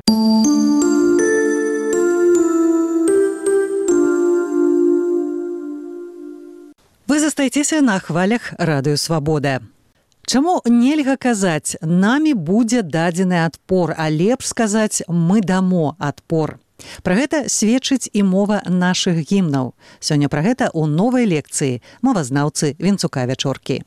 Вы застаецеся на хвалях радыё Свабода. Чаму нельга казаць «намі будзе дадзены адпор», а лепш сказаць «мы дамо адпор». Пра гэта сведчыць і мова нашых гімнаў. Сёння пра гэта ў новай лекцыі мовазнаўцы Вінцука Вячоркі.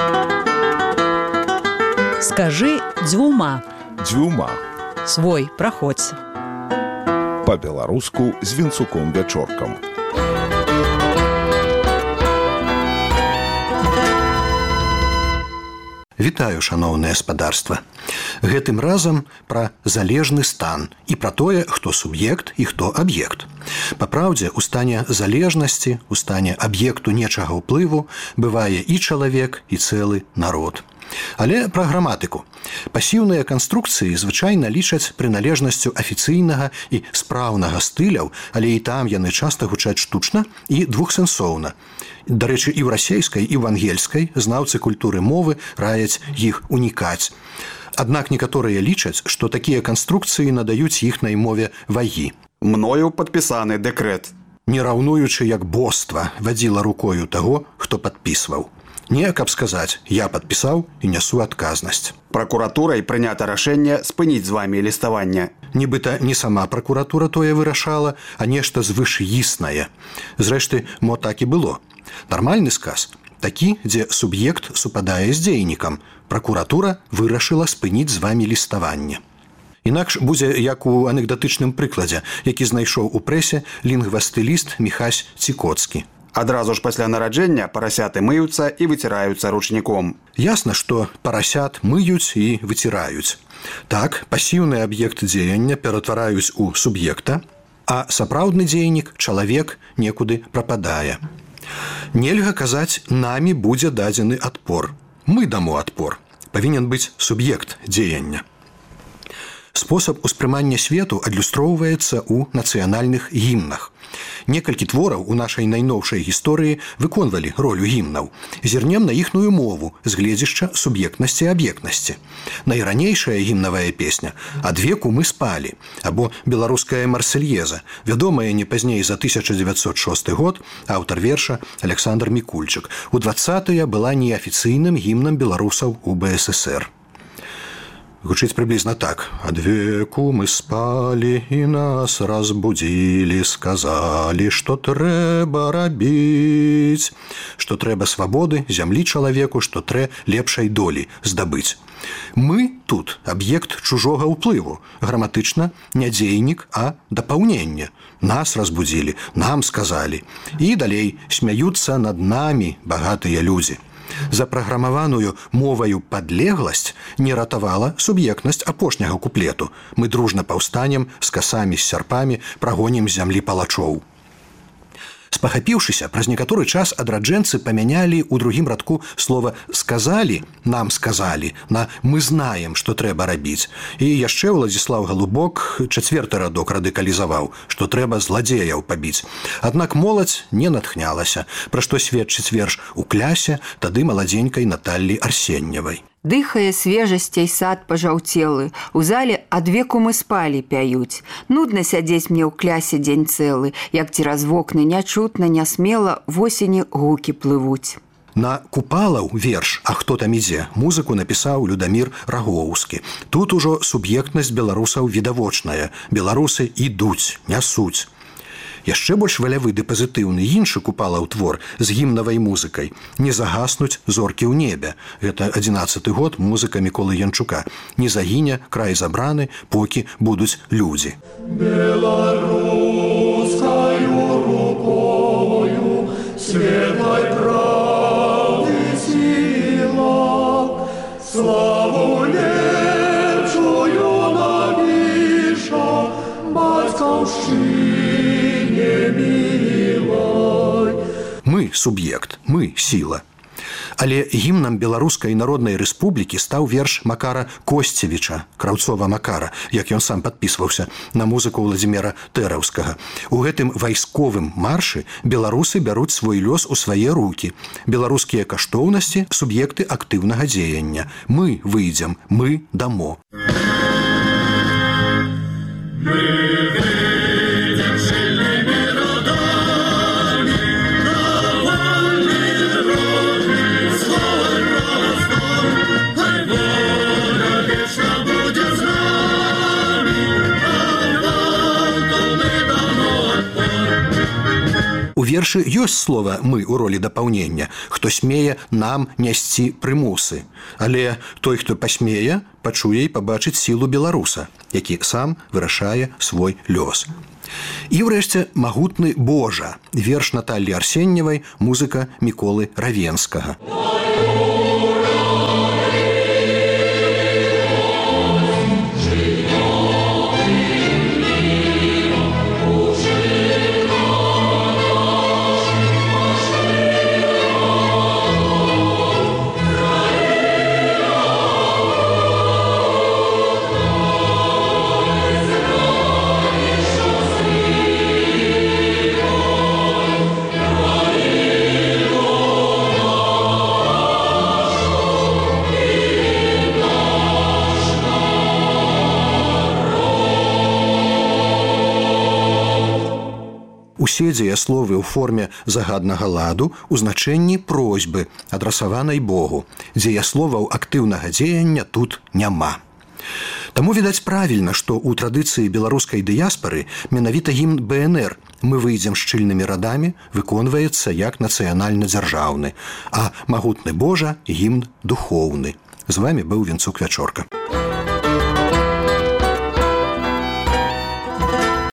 Скажы дзвюма. Дзвюма. Свой праходзь. Па-беларуску з Вінцуком Вячоркам. Вітаю, шаноўнае спадарства. Гэтым разам пра залежны стан і пра тое, хто суб'ект і хто аб'ект. Па праўдзе, у стане залежнасці, у стане аб'екту нечага ўплыву бывае і чалавек, і цэлы народ. Але пра граматыку. Пасіўныя канструкцыі звычайна лічаць прыналежнасцю афіцыйнага і спраўнага стыляў, але і там яны часта гучаць штучна і двухсэнсоўна. Дарэчы, і ў расейскай, і ў ангельскай знаўцы культуры мовы раяць іх унікаць. Аднак некаторыя лічаць, што такія канструкцыі надаюць іхнай мове вагі. Мною падпісаны дэкрэт. Не раўнуючы як боства вадзіла рукою таго, хто падпісваў. Не, каб сказаць, я падпісаў і нясу адказнасць. Пракуратурай прынята рашэнне спыніць з вамі ліставанне. Нібыта не сама пракуратура тое вырашала, а нешта звышіснае. Зрэшты, мо так і было. Нармальны сказ такі, дзе суб'ект супадае з дзейнікам. Пракуратура вырашыла спыніць з вамі ліставанне. Інакш будзе, як у анекдатычным прыкладзе, які знайшоў у прэсе лінгвастыліст Міхась Цікоцкі. Адразу ж пасля нараджэння парасяты мыюцца і выціраюцца ручніком. Ясна, што парасят мыюць і выціраюць. Так, пасіўны аб'ект дзеяння ператвараюць у суб'екта, а сапраўдны дзейнік, чалавек, некуды прападае. Нельга казаць «намі будзе дадзены адпор». Мы дамо адпор. Павінен быць суб'ект дзеяння. Спосаб успрымання свету адлюстроўваецца ў нацыянальных гімнах. Некалькі твораў у нашай найноўшай гісторыі выконвалі ролю гімнаў. Зірнем на іхную мову з гледзішча суб'ектнасці і аб'ектнасці. Найранейшая гімнавая песня «Ад веку мы спалі» або беларуская «Марсельеза», вядомая не пазней за 1906 год, аўтар верша Александр Мікульчык. У 20-е была неафіцыйным гімнам беларусаў у БССР. Гучыць прыблізна так. «Ад веку мы спалі і нас разбудзілі, сказалі, што трэба рабіць, што трэба свабоды, зямлі чалавеку, што трэ лепшай долі здабыць». Мы тут аб'ект чужога ўплыву, граматычна не дзейнік, а дапаўненне. Нас разбудзілі, нам сказалі. І далей смяюцца над намі багатыя людзі. Запраграмаваную моваю падлегласць не ратавала суб'ектнасць апошняга куплету. Мы дружна паўстанем з касамі, з сярпамі, прагонім з зямлі палачоў. Спахапіўшыся, праз некаторы час адраджэнцы памянялі ў другім радку слова «сказалі», «нам сказалі» на «мы знаем, што трэба рабіць». І яшчэ Уладзіслаў Галубок чацвёрты радок радыкалізаваў, што трэба зладзеяў пабіць. Аднак моладзь не натхнялася, пра што сведчыць верш у клясе тады маладзенькай Наталлі Арсеньевай. Дыхае свежасцей сад пажаўцелы, у зале ад веку мы спалі пяюць. Нудна сядзець мне ў клясе дзень цэлы, як цераз вокны нячутна, нясмела восені гукі плывуць. На «Купалаў» верш «А хто там ідзе» музыку напісаў Людамір Рагоўскі. Тут ужо суб'ектнасць беларусаў відавочная. Беларусы ідуць, нясуць. Яшчэ больш валявы ды пазітыўны іншы Купалаў твор з гімнавай музыкай «Не загаснуць зоркі ў небе». Гэта 11-й год, музыка Міколы Янчука. «Не загіне край забраны, покі будуць людзі». Беларускаю рукою светлай правды сіла, славу лепшую напіша бацькаўшчына. Мы – суб'ект, мы – сіла. Але гімнам Беларускай Народнай Рэспублікі стаў верш Макара Косцевіча, Краўцова Макара, як ён сам падпісваўся, на музыку Владзіміра Тэраўскага. У гэтым вайсковым маршы беларусы бяруць свой лёс у свае рукі. Беларускія каштоўнасці – суб'екты актыўнага дзеяння. Мы выйдзем, мы дамо. вершы ёсць слова «мы» у ролі дапаўнення, хто смее нам нясці прымусы. Але той, хто пасмее, пачуе і пабачыць сілу беларуса, які сам вырашае свой лёс. І ўрэшце «Магутны Божа», верш Наталлі Арсеньевай, музыка Міколы Равенскага. Усе дзеясловы ў форме загаднага ладу у значэнні просьбы, адрасаванай Богу. Дзеясловаў актыўнага дзеяння тут няма. Таму, відаць, правільна, што ў традыцыі беларускай дыяспары менавіта гімн БНР «Мы выйдзем шчыльнымі радамі» выконваецца як нацыянальна-дзяржаўны, а «Магутны Божа» – гімн духоўны. З вамі быў Венцук Вячорка.